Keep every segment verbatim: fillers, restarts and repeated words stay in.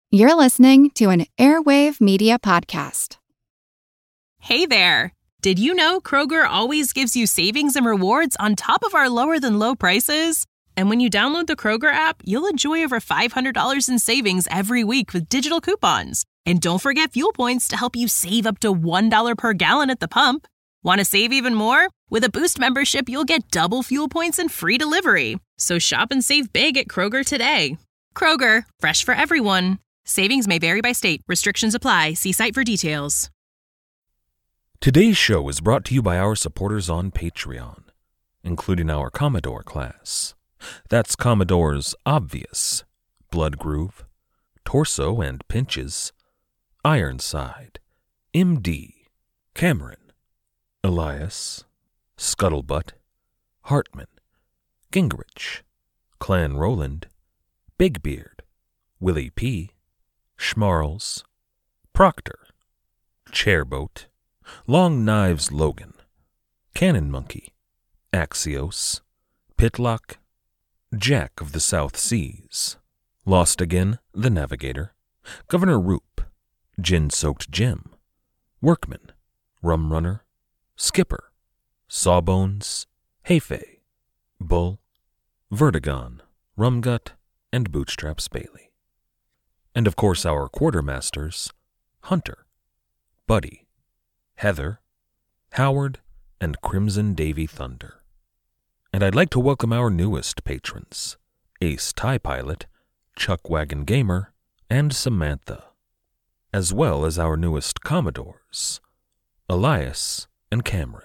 You're listening to an Airwave Media Podcast. Hey there! Did you know Kroger always gives you savings and rewards on top of our lower-than-low prices? And when you download the Kroger app, you'll enjoy over five hundred dollars in savings every week with digital coupons. And don't forget fuel points to help you save up to one dollar per gallon at the pump. Want to save even more? With a Boost membership, you'll get double fuel points and free delivery. So shop and save big at Kroger today. Kroger, fresh for everyone. Savings may vary by state. Restrictions apply. See site for details. Today's show is brought to you by our supporters on Patreon, including our Commodore class. That's Commodore's Obvious, Blood Groove, Torso and Pinches, Ironside, M D, Cameron, Elias, Scuttlebutt, Hartman, Gingrich, Clan Roland, Big Beard, Willie P., Schmarls, Proctor, Chairboat, Long Knives Logan, Cannon Monkey, Axios, Pitlock, Jack of the South Seas, Lost Again, the Navigator, Governor Roop, Gin-Soaked Jim, Workman, Rum Runner, Skipper, Sawbones, Hefe, Bull, Vertigon, Rumgut, and Bootstraps Bailey. And of course our quartermasters, Hunter, Buddy, Heather, Howard, and Crimson Davy Thunder. And I'd like to welcome our newest patrons, Ace TIE Pilot, Chuckwagon Gamer, and Samantha, as well as our newest Commodores, Elias and Cameron.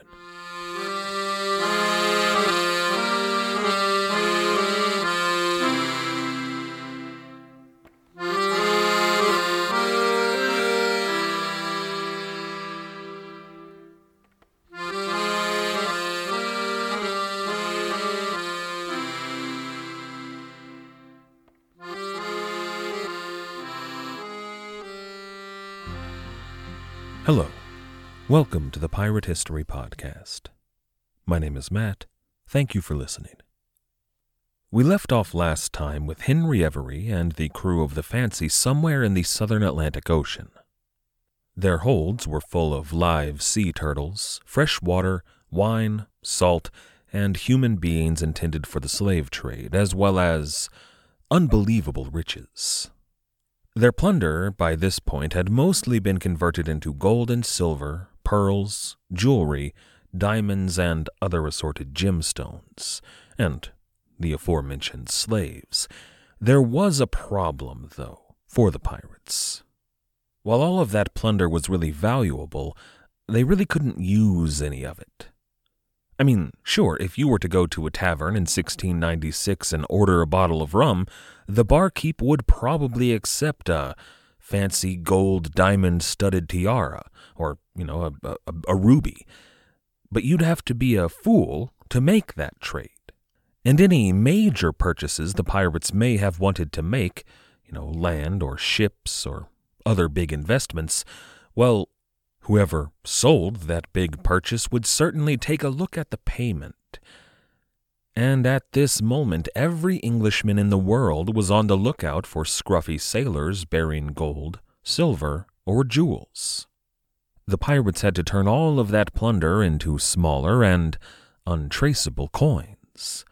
Hello, welcome to the Pirate History Podcast. My name is Matt. Thank you for listening. We left off last time with Henry Every and the crew of the Fancy somewhere in the southern Atlantic Ocean. Their holds were full of live sea turtles, fresh water, wine, salt, and human beings intended for the slave trade, as well as unbelievable riches. Their plunder, by this point, had mostly been converted into gold and silver, pearls, jewelry, diamonds, and other assorted gemstones, and the aforementioned slaves. There was a problem, though, for the pirates. While all of that plunder was really valuable, they really couldn't use any of it. I mean, sure, if you were to go to a tavern in sixteen ninety-six and order a bottle of rum, the barkeep would probably accept a fancy gold diamond-studded tiara, or, you know, a, a, a ruby. But you'd have to be a fool to make that trade. And any major purchases the pirates may have wanted to make, you know, land or ships or other big investments, well, whoever sold that big purchase would certainly take a look at the payment. And at this moment, every Englishman in the world was on the lookout for scruffy sailors bearing gold, silver, or jewels. The pirates had to turn all of that plunder into smaller and untraceable coins.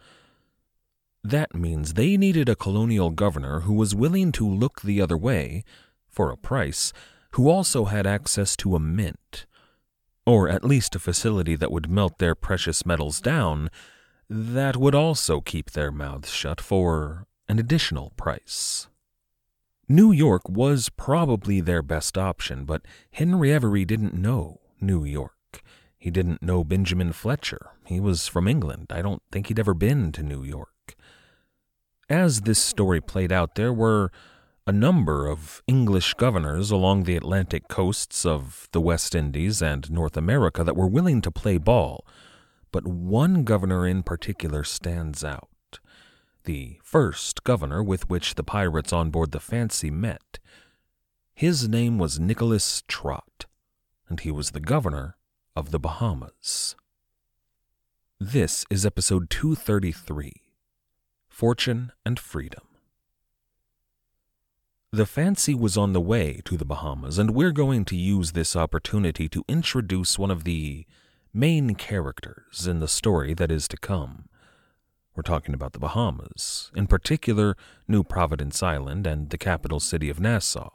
That means they needed a colonial governor who was willing to look the other way, for a price, who also had access to a mint, or at least a facility that would melt their precious metals down, that would also keep their mouths shut for an additional price. New York was probably their best option, but Henry Every didn't know New York. He didn't know Benjamin Fletcher. He was from England. I don't think he'd ever been to New York. As this story played out, there were a number of English governors along the Atlantic coasts of the West Indies and North America that were willing to play ball, but one governor in particular stands out. The first governor with which the pirates on board the Fancy met. His name was Nicholas Trott, and he was the governor of the Bahamas. This is episode two thirty-three, Fortune and Freedom. The Fancy was on the way to the Bahamas, and we're going to use this opportunity to introduce one of the main characters in the story that is to come. We're talking about the Bahamas, in particular New Providence Island and the capital city of Nassau.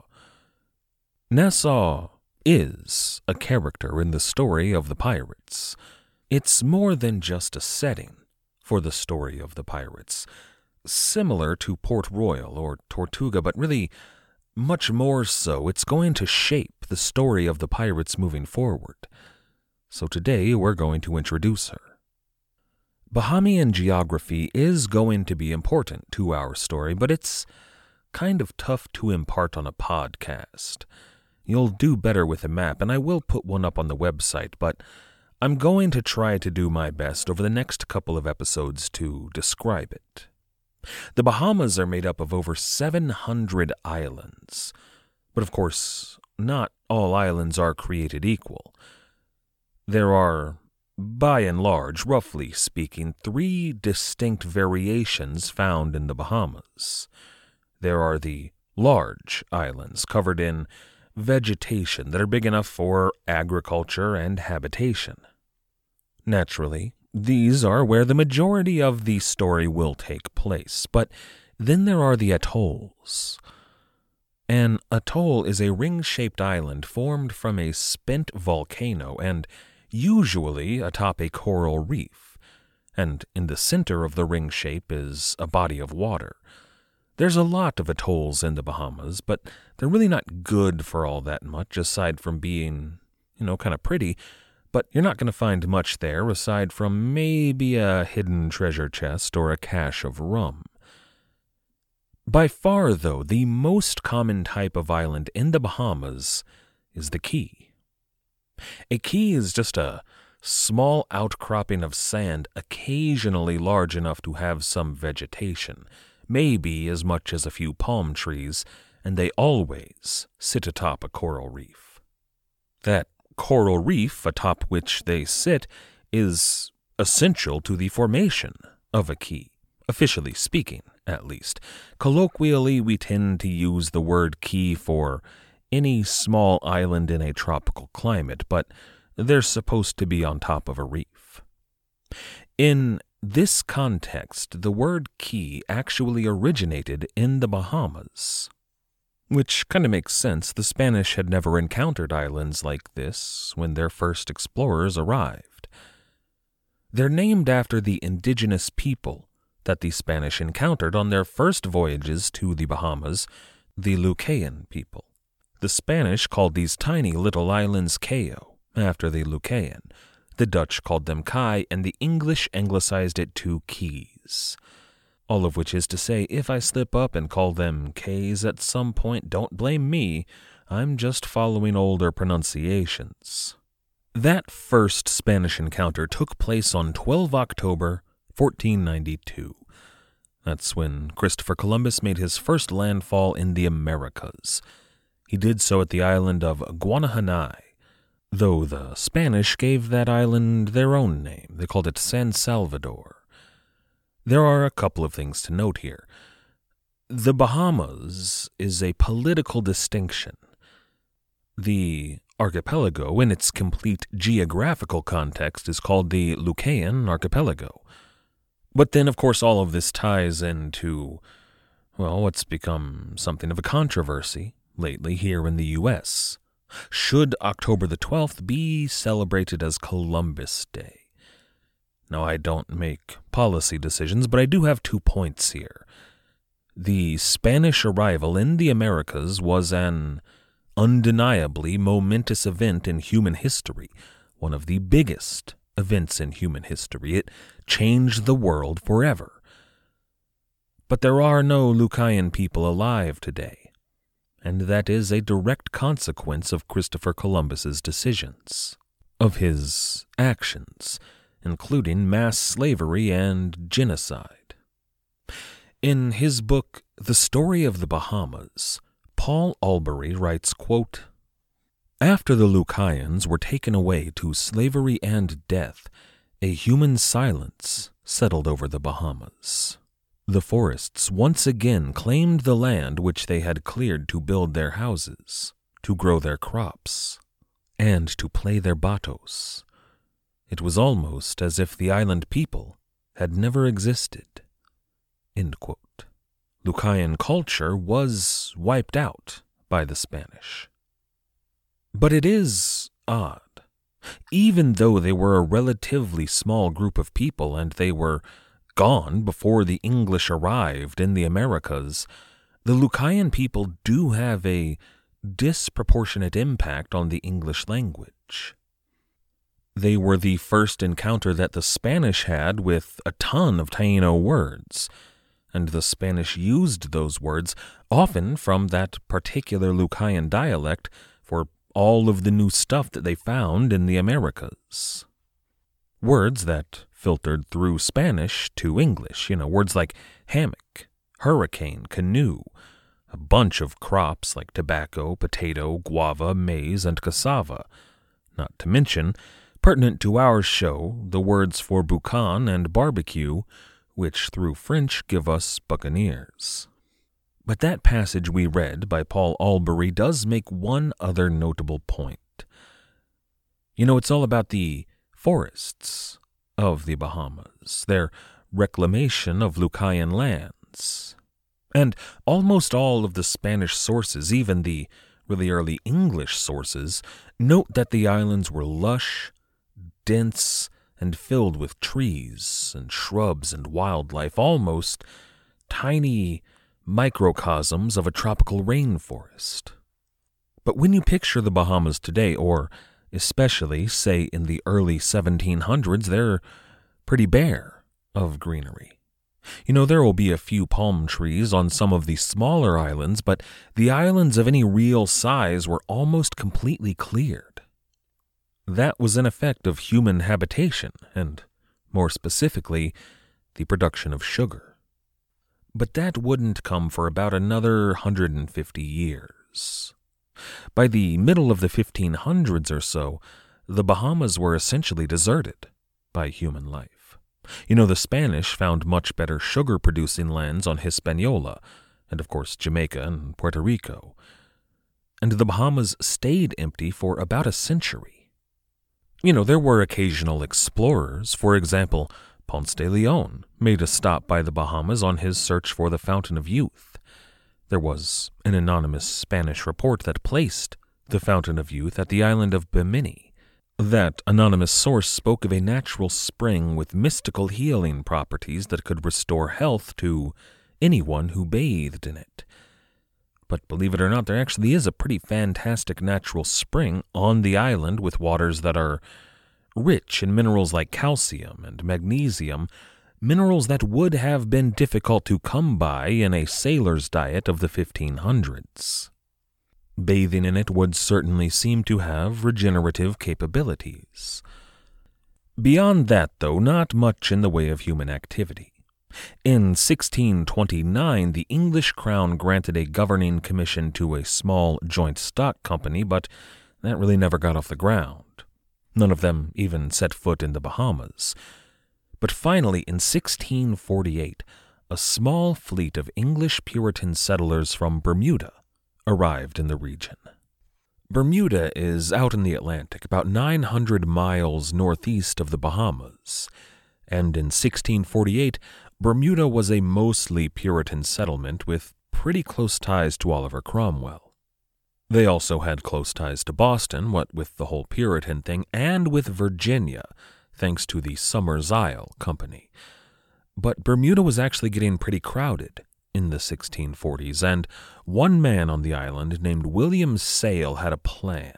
Nassau is a character in the story of the pirates. It's more than just a setting for the story of the pirates, similar to Port Royal or Tortuga, but really much more so. It's going to shape the story of the pirates moving forward. So today we're going to introduce her. Bahamian geography is going to be important to our story, but it's kind of tough to impart on a podcast. You'll do better with a map, and I will put one up on the website, but I'm going to try to do my best over the next couple of episodes to describe it. The Bahamas are made up of over seven hundred islands, but of course, not all islands are created equal. There are, by and large, roughly speaking, three distinct variations found in the Bahamas. There are the large islands covered in vegetation that are big enough for agriculture and habitation. Naturally, these are where the majority of the story will take place, but then there are the atolls. An atoll is a ring-shaped island formed from a spent volcano and usually atop a coral reef, and in the center of the ring shape is a body of water. There's a lot of atolls in the Bahamas, but they're really not good for all that much aside from being, you know, kind of pretty, but you're not going to find much there aside from maybe a hidden treasure chest or a cache of rum. By far, though, the most common type of island in the Bahamas is the key. A key is just a small outcropping of sand, occasionally large enough to have some vegetation, maybe as much as a few palm trees, and they always sit atop a coral reef. That coral reef atop which they sit is essential to the formation of a key, officially speaking, at least. Colloquially, we tend to use the word key for any small island in a tropical climate, but they're supposed to be on top of a reef. In this context, the word key actually originated in the Bahamas, which kind of makes sense. The Spanish had never encountered islands like this when their first explorers arrived. They're named after the indigenous people that the Spanish encountered on their first voyages to the Bahamas, the Lucayan people. The Spanish called these tiny little islands Cayo, after the Lucayan. The Dutch called them Kai, and the English anglicized it to Keys. All of which is to say, if I slip up and call them K's at some point, don't blame me. I'm just following older pronunciations. That first Spanish encounter took place on the twelfth of October, fourteen ninety-two. That's when Christopher Columbus made his first landfall in the Americas. He did so at the island of Guanahanay, though the Spanish gave that island their own name. They called it San Salvador. There are a couple of things to note here. The Bahamas is a political distinction. The archipelago, in its complete geographical context, is called the Lucayan Archipelago. But then, of course, all of this ties into, well, what's become something of a controversy lately here in the U S Should October the twelfth be celebrated as Columbus Day? Now, I don't make policy decisions, but I do have two points here. The Spanish arrival in the Americas was an undeniably momentous event in human history, one of the biggest events in human history. It changed the world forever. But there are no Lucayan people alive today, and that is a direct consequence of Christopher Columbus's decisions, of his actions, including mass slavery and genocide. In his book, The Story of the Bahamas, Paul Albury writes, quote, "After the Lucayans were taken away to slavery and death, a human silence settled over the Bahamas." The forests once again claimed the land which they had cleared to build their houses, to grow their crops, and to play their batos. It was almost as if the island people had never existed." End quote. Lucayan culture was wiped out by the Spanish. But it is odd. Even though they were a relatively small group of people and they were gone before the English arrived in the Americas, the Lucayan people do have a disproportionate impact on the English language. They were the first encounter that the Spanish had with a ton of Taino words, and the Spanish used those words, often from that particular Lucayan dialect, for all of the new stuff that they found in the Americas. Words that filtered through Spanish to English, you know, words like hammock, hurricane, canoe, a bunch of crops like tobacco, potato, guava, maize, and cassava, not to mention, pertinent to our show, the words for boucan and barbecue, which through French give us buccaneers. But that passage we read by Paul Albury does make one other notable point. You know, it's all about the forests of the Bahamas, their reclamation of Lucayan lands. And almost all of the Spanish sources, even the really early English sources, note that the islands were lush, dense, and filled with trees and shrubs and wildlife, almost tiny microcosms of a tropical rainforest. But when you picture the Bahamas today, or especially, say, in the early seventeen hundreds, they're pretty bare of greenery. You know, there will be a few palm trees on some of the smaller islands, but the islands of any real size were almost completely cleared. That was an effect of human habitation, and, more specifically, the production of sugar. But that wouldn't come for about another one hundred fifty years. By the middle of the fifteen hundreds or so, the Bahamas were essentially deserted by human life. You know, the Spanish found much better sugar-producing lands on Hispaniola, and of course Jamaica and Puerto Rico. And the Bahamas stayed empty for about a century. You know, there were occasional explorers. For example, Ponce de Leon made a stop by the Bahamas on his search for the Fountain of Youth. There was an anonymous Spanish report that placed the Fountain of Youth at the island of Bimini. That anonymous source spoke of a natural spring with mystical healing properties that could restore health to anyone who bathed in it. But believe it or not, there actually is a pretty fantastic natural spring on the island with waters that are rich in minerals like calcium and magnesium, minerals that would have been difficult to come by in a sailor's diet of the fifteen hundreds. Bathing in it would certainly seem to have regenerative capabilities. Beyond that, though, not much in the way of human activity. In sixteen twenty-nine, the English crown granted a governing commission to a small joint stock company, but that really never got off the ground. None of them even set foot in the Bahamas. But finally, in sixteen forty-eight, a small fleet of English Puritan settlers from Bermuda arrived in the region. Bermuda is out in the Atlantic, about nine hundred miles northeast of the Bahamas, and in sixteen forty-eight, Bermuda was a mostly Puritan settlement with pretty close ties to Oliver Cromwell. They also had close ties to Boston, what with the whole Puritan thing, and with Virginia, thanks to the Somers Isle Company. But Bermuda was actually getting pretty crowded in the sixteen forties, and one man on the island named William Sale had a plan.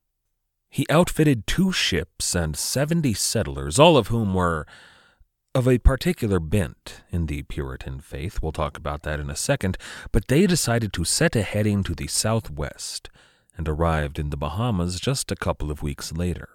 He outfitted two ships and seventy settlers, all of whom were of a particular bent in the Puritan faith. We'll talk about that in a second, but they decided to set a heading to the southwest and arrived in the Bahamas just a couple of weeks later.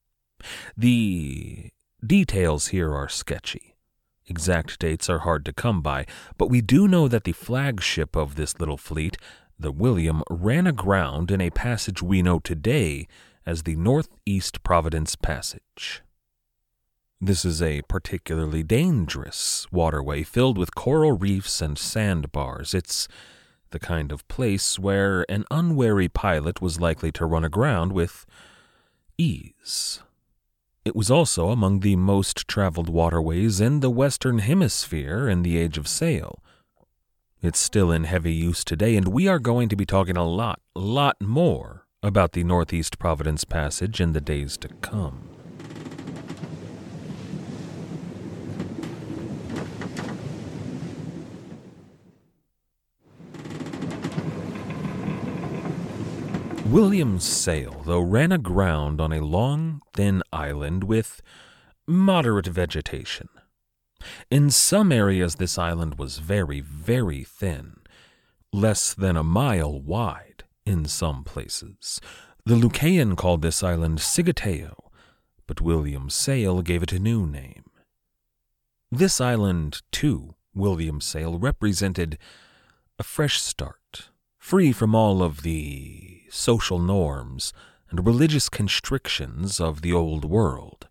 The details here are sketchy. Exact dates are hard to come by, but we do know that the flagship of this little fleet, the William, ran aground in a passage we know today as the Northeast Providence Passage. This is a particularly dangerous waterway filled with coral reefs and sandbars. It's the kind of place where an unwary pilot was likely to run aground with ease. It was also among the most traveled waterways in the Western Hemisphere in the age of sail. It's still in heavy use today, and we are going to be talking a lot, lot more about the Northeast Providence Passage in the days to come. William Sail, though, ran aground on a long, thin island with moderate vegetation. In some areas, this island was very, very thin, less than a mile wide in some places. The Lucayan called this island Sigateo, but William Sail gave it a new name. This island, too, William Sail, represented a fresh start, free from all of the social norms and religious constrictions of the old world.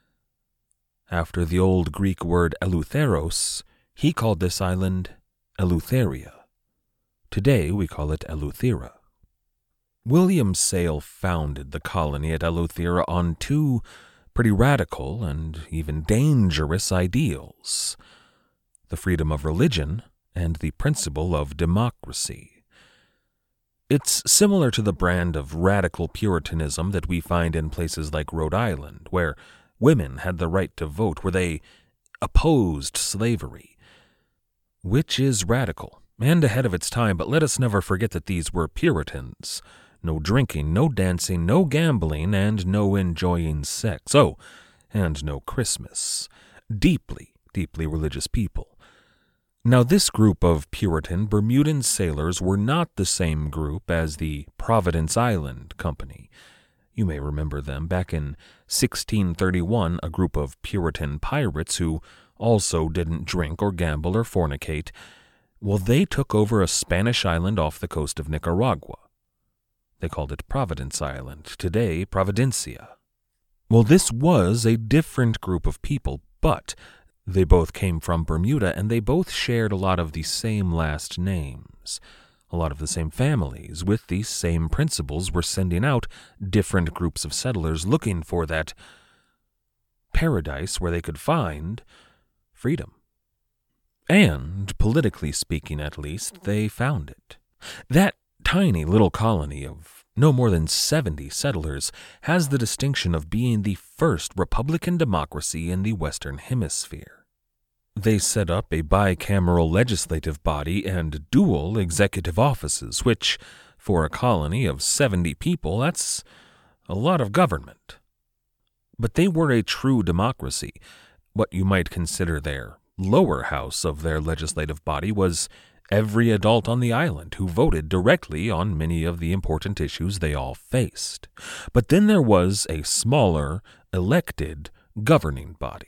After the old Greek word Eleutheros, he called this island Eleutheria. Today we call it Eleuthera. William Sail founded the colony at Eleuthera on two pretty radical and even dangerous ideals: the freedom of religion and the principle of democracy. It's similar to the brand of radical Puritanism that we find in places like Rhode Island, where women had the right to vote, where they opposed slavery, which is radical and ahead of its time, but let us never forget that these were Puritans. No drinking, no dancing, no gambling, and no enjoying sex. Oh, and no Christmas. Deeply, deeply religious people. Now, this group of Puritan Bermudan sailors were not the same group as the Providence Island Company. You may remember them. Back in sixteen thirty-one, a group of Puritan pirates who also didn't drink or gamble or fornicate, well, they took over a Spanish island off the coast of Nicaragua. They called it Providence Island, today Providencia. Well, this was a different group of people, but they both came from Bermuda, and they both shared a lot of the same last names. A lot of the same families with these same principles were sending out different groups of settlers looking for that paradise where they could find freedom. And, politically speaking at least, they found it. That tiny little colony of no more than seventy settlers has the distinction of being the first Republican democracy in the Western Hemisphere. They set up a bicameral legislative body and dual executive offices, which, for a colony of seventy people, that's a lot of government. But they were a true democracy. What you might consider their lower house of their legislative body was every adult on the island who voted directly on many of the important issues they all faced. But then there was a smaller, elected governing body.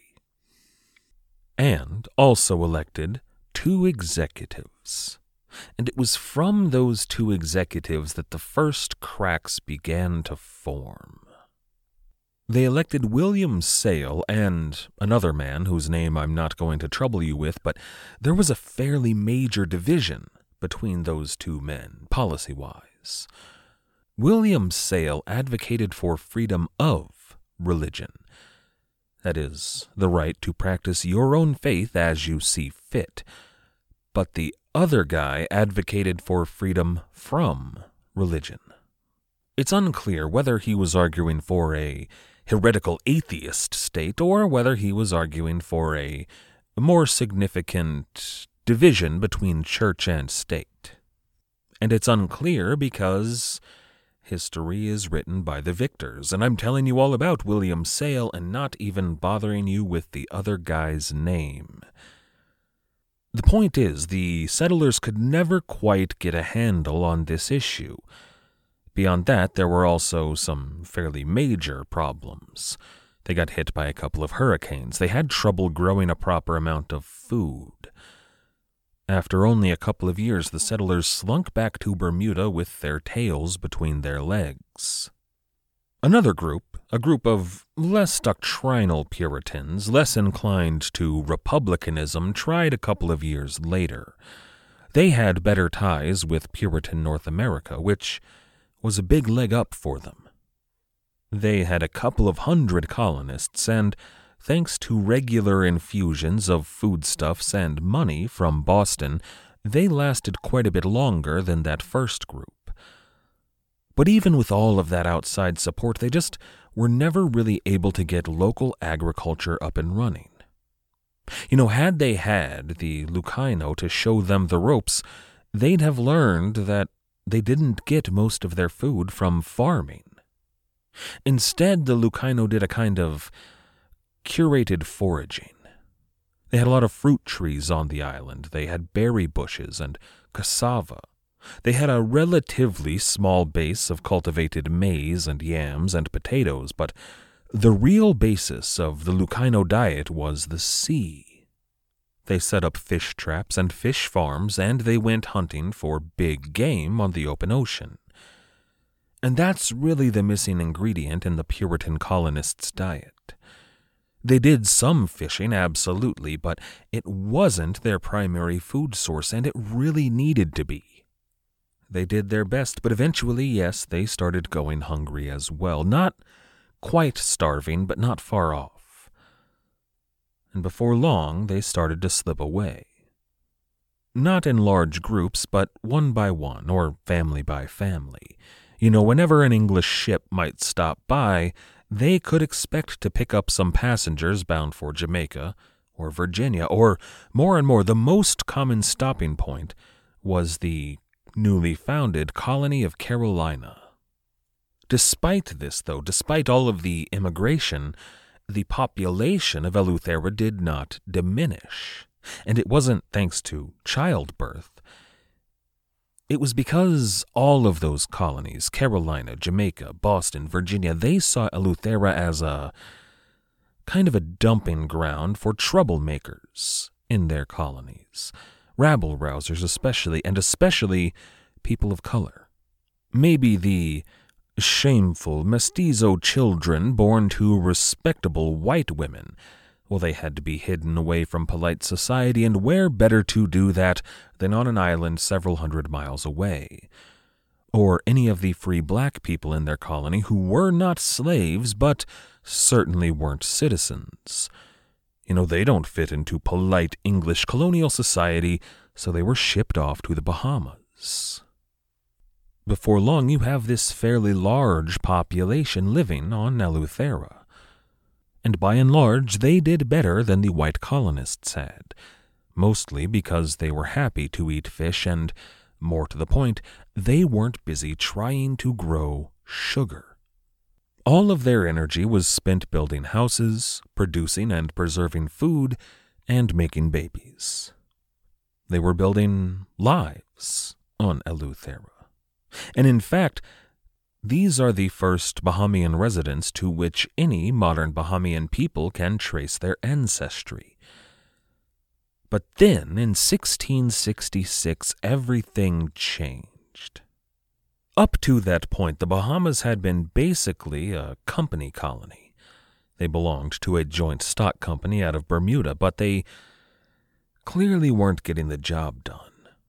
And also elected two executives. And it was from those two executives that the first cracks began to form. They elected William Sail and another man whose name I'm not going to trouble you with, but there was a fairly major division between those two men, policy-wise. William Sail advocated for freedom of religion. That is, the right to practice your own faith as you see fit. But the other guy advocated for freedom from religion. It's unclear whether he was arguing for a heretical atheist state or whether he was arguing for a more significant division between church and state. And it's unclear because history is written by the victors, and I'm telling you all about William Sail and not even bothering you with the other guy's name. The point is, the settlers could never quite get a handle on this issue. Beyond that, there were also some fairly major problems. They got hit by a couple of hurricanes. They had trouble growing a proper amount of food. After only a couple of years, the settlers slunk back to Bermuda with their tails between their legs. Another group, a group of less doctrinal Puritans, less inclined to republicanism, tried a couple of years later. They had better ties with Puritan North America, which was a big leg up for them. They had a couple of hundred colonists, and thanks to regular infusions of foodstuffs and money from Boston, they lasted quite a bit longer than that first group. But even with all of that outside support, they just were never really able to get local agriculture up and running. You know, had they had the Lucano to show them the ropes, they'd have learned that they didn't get most of their food from farming. Instead, the Lucano did a kind of curated foraging. They had a lot of fruit trees on the island. They had berry bushes and cassava. They had a relatively small base of cultivated maize and yams and potatoes, but the real basis of the Lucano diet was the sea. They set up fish traps and fish farms, and they went hunting for big game on the open ocean. And that's really the missing ingredient in the Puritan colonists' diet. They did some fishing, absolutely, but it wasn't their primary food source, and it really needed to be. They did their best, but eventually, yes, they started going hungry as well. Not quite starving, but not far off. And before long, they started to slip away. Not in large groups, but one by one, or family by family. You know, whenever an English ship might stop by, they could expect to pick up some passengers bound for Jamaica or Virginia, or more and more, the most common stopping point was the newly founded colony of Carolina. Despite this, though, despite all of the immigration, the population of Eleuthera did not diminish. And it wasn't thanks to childbirth. It was because all of those colonies, Carolina, Jamaica, Boston, Virginia, they saw Eleuthera as a kind of a dumping ground for troublemakers in their colonies. Rabble-rousers especially, and especially people of color. Maybe the shameful mestizo children born to respectable white women. Well, they had to be hidden away from polite society, and where better to do that than on an island several hundred miles away? Or any of the free black people in their colony who were not slaves, but certainly weren't citizens. You know, they don't fit into polite English colonial society, so they were shipped off to the Bahamas. Before long, you have this fairly large population living on Eleuthera. And by and large, they did better than the white colonists had, mostly because they were happy to eat fish and, more to the point, they weren't busy trying to grow sugar. All of their energy was spent building houses, producing and preserving food, and making babies. They were building lives on Eleuthera. And in fact, these are the first Bahamian residents to which any modern Bahamian people can trace their ancestry. But then, in sixteen sixty-six, everything changed. Up to that point, the Bahamas had been basically a company colony. They belonged to a joint stock company out of Bermuda, but they clearly weren't getting the job done.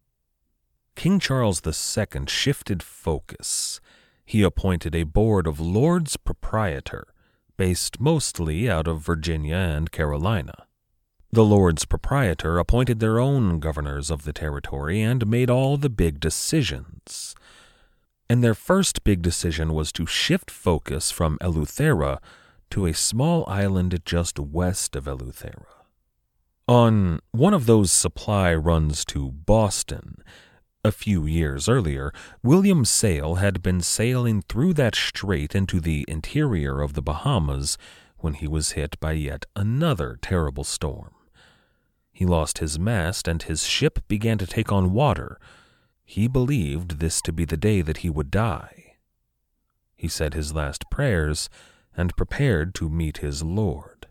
King Charles the Second shifted focus. He appointed a board of Lords Proprietor, based mostly out of Virginia and Carolina. The Lords Proprietor appointed their own governors of the territory and made all the big decisions. And their first big decision was to shift focus from Eleuthera to a small island just west of Eleuthera. On one of those supply runs to Boston, a few years earlier, William Sayle had been sailing through that strait into the interior of the Bahamas when he was hit by yet another terrible storm. He lost his mast and his ship began to take on water. He believed this to be the day that he would die. He said his last prayers and prepared to meet his Lord.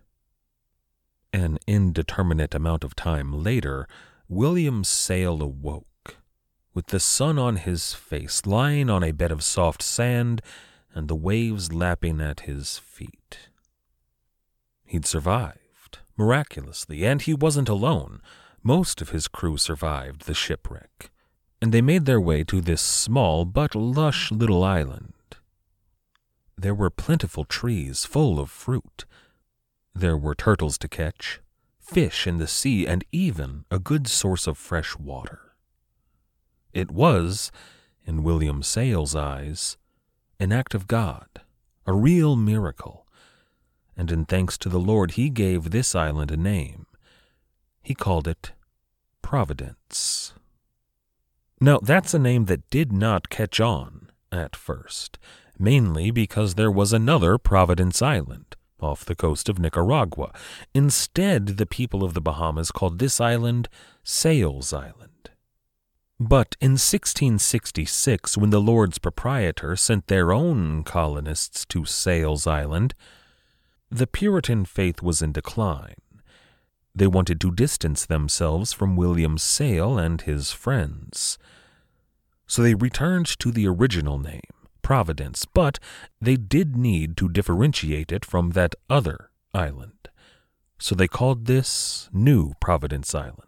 An indeterminate amount of time later, William Sayle awoke, with the sun on his face, lying on a bed of soft sand and the waves lapping at his feet. He'd survived, miraculously, and he wasn't alone. Most of his crew survived the shipwreck, and they made their way to this small but lush little island. There were plentiful trees full of fruit. There were turtles to catch, fish in the sea, and even a good source of fresh water. It was, in William Sale's eyes, an act of God, a real miracle, and in thanks to the Lord he gave this island a name. He called it Providence. Now, that's a name that did not catch on at first, mainly because there was another Providence Island off the coast of Nicaragua. Instead, the people of the Bahamas called this island Sales Island. But in sixteen sixty-six, when the Lords Proprietor sent their own colonists to Sales Island, the Puritan faith was in decline. They wanted to distance themselves from William Sale and his friends. So they returned to the original name, Providence, but they did need to differentiate it from that other island. So they called this New Providence Island.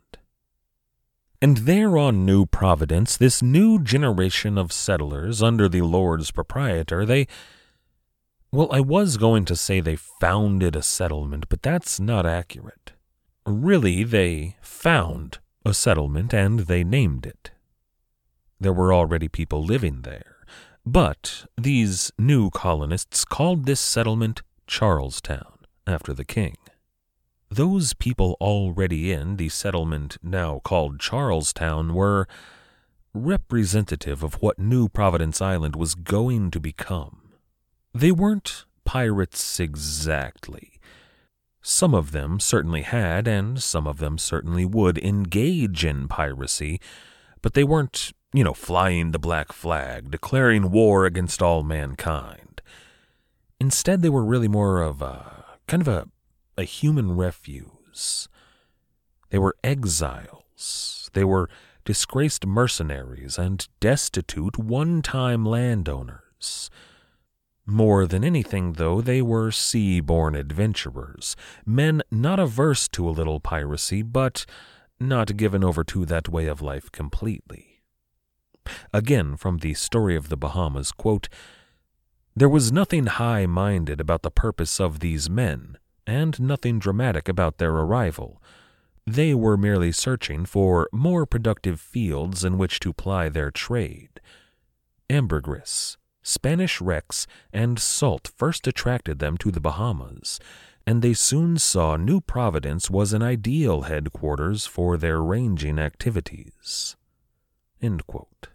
And there on New Providence, this new generation of settlers under the Lords Proprietor, they, well, I was going to say they founded a settlement, but that's not accurate. Really, they found a settlement and they named it. There were already people living there, but these new colonists called this settlement Charlestown, after the king. Those people already in the settlement now called Charlestown were representative of what New Providence Island was going to become. They weren't pirates exactly. Some of them certainly had, and some of them certainly would engage in piracy, but they weren't, you know, flying the black flag, declaring war against all mankind. Instead, they were really more of a kind of a a human refuse. They were exiles. They were disgraced mercenaries and destitute one-time landowners. More than anything, though, they were sea-born adventurers, men not averse to a little piracy, but not given over to that way of life completely. Again, from the Story of the Bahamas, quote, "There was nothing high-minded about the purpose of these men, and nothing dramatic about their arrival. They were merely searching for more productive fields in which to ply their trade. Ambergris, Spanish wrecks, and salt first attracted them to the Bahamas, and they soon saw New Providence was an ideal headquarters for their ranging activities." End quote.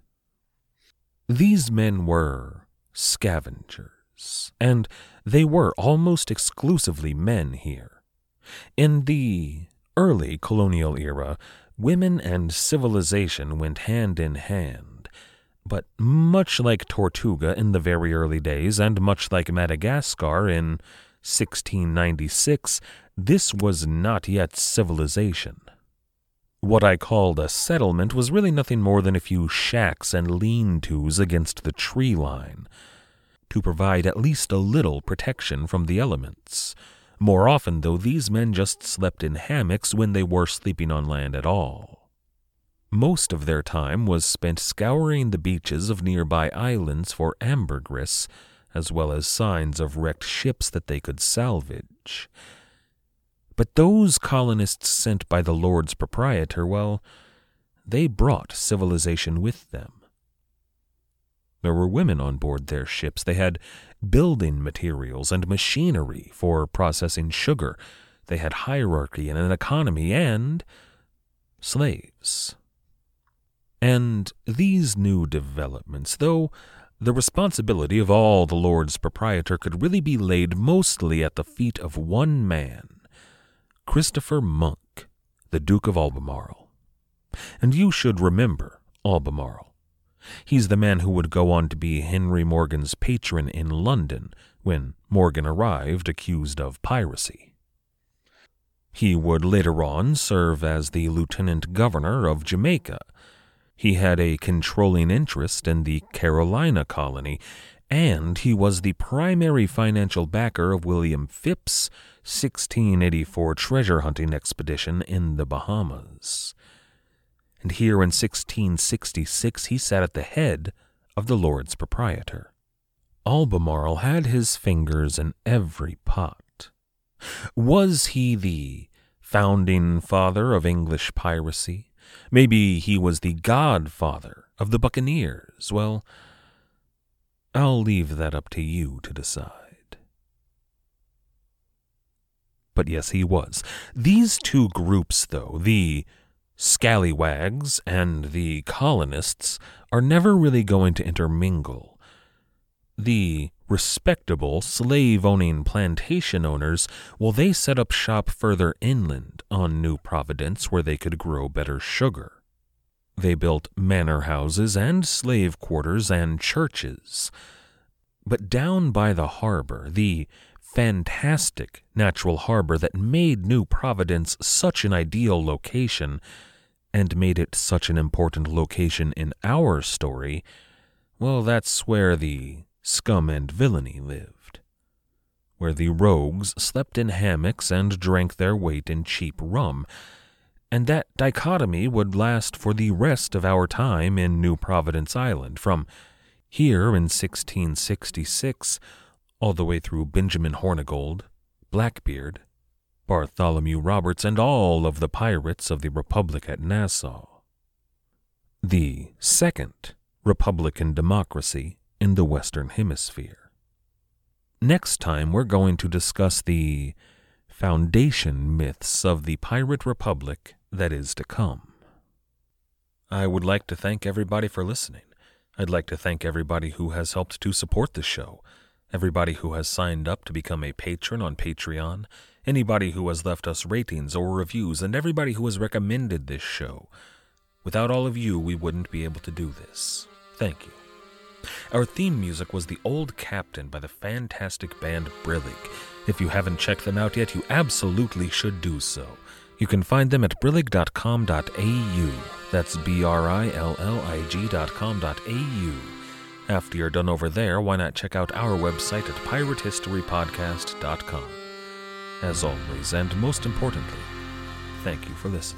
These men were scavengers, and they were almost exclusively men here. In the early colonial era, women and civilization went hand in hand, but much like Tortuga in the very early days, and much like Madagascar in sixteen ninety-six, this was not yet civilization. What I called a settlement was really nothing more than a few shacks and lean-tos against the tree line, to provide at least a little protection from the elements. More often, though, these men just slept in hammocks when they were sleeping on land at all. Most of their time was spent scouring the beaches of nearby islands for ambergris, as well as signs of wrecked ships that they could salvage. But those colonists sent by the Lords Proprietor, well, they brought civilization with them. There were women on board their ships. They had building materials and machinery for processing sugar. They had hierarchy and an economy and slaves. And these new developments, though the responsibility of all the Lords Proprietor could really be laid mostly at the feet of one man, Christopher Monk, the Duke of Albemarle. And you should remember Albemarle. He's the man who would go on to be Henry Morgan's patron in London when Morgan arrived accused of piracy. He would later on serve as the lieutenant governor of Jamaica. He had a controlling interest in the Carolina colony, and he was the primary financial backer of William Phipps's sixteen eighty-four treasure-hunting expedition in the Bahamas. And here in sixteen sixty-six he sat at the head of the Lords Proprietor. Albemarle had his fingers in every pot. Was he the founding father of English piracy? Maybe he was the godfather of the buccaneers. Well, I'll leave that up to you to decide. But yes, he was. These two groups, though, the scallywags and the colonists, are never really going to intermingle. The respectable slave-owning plantation owners, well, they set up shop further inland on New Providence where they could grow better sugar. They built manor houses and slave quarters and churches. But down by the harbor, the fantastic natural harbor that made New Providence such an ideal location and made it such an important location in our story, well, that's where the scum and villainy lived, where the rogues slept in hammocks and drank their weight in cheap rum, and that dichotomy would last for the rest of our time in New Providence Island, from here in sixteen sixty-six all the way through Benjamin Hornigold, Blackbeard, Bartholomew Roberts, and all of the pirates of the Republic at Nassau. The second Republican democracy in the Western Hemisphere. Next time we're going to discuss the foundation myths of the pirate republic that is to come. I would like to thank everybody for listening. I'd like to thank everybody who has helped to support the show, everybody who has signed up to become a patron on Patreon, anybody who has left us ratings or reviews, and everybody who has recommended this show. Without all of you, we wouldn't be able to do this. Thank you. Our theme music was The Old Captain by the fantastic band Brillig. If you haven't checked them out yet, you absolutely should do so. You can find them at brillig dot com dot a u. That's B R I L L I G dot com dot a u. After you're done over there, why not check out our website at pirate history podcast dot com. As always, and most importantly, thank you for listening.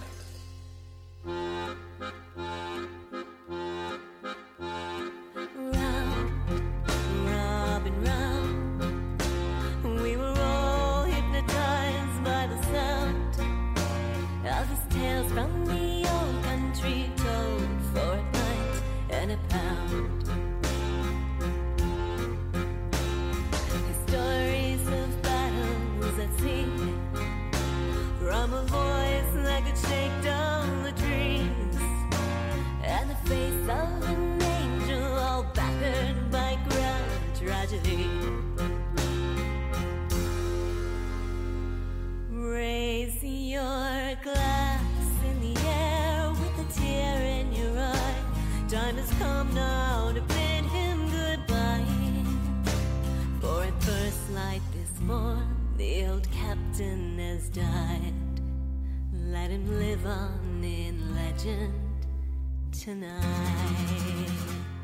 Raise your glass in the air with a tear in your eye. Time has come now to bid him goodbye. For at first light this morn, the old captain has died. Let him live on in legend tonight.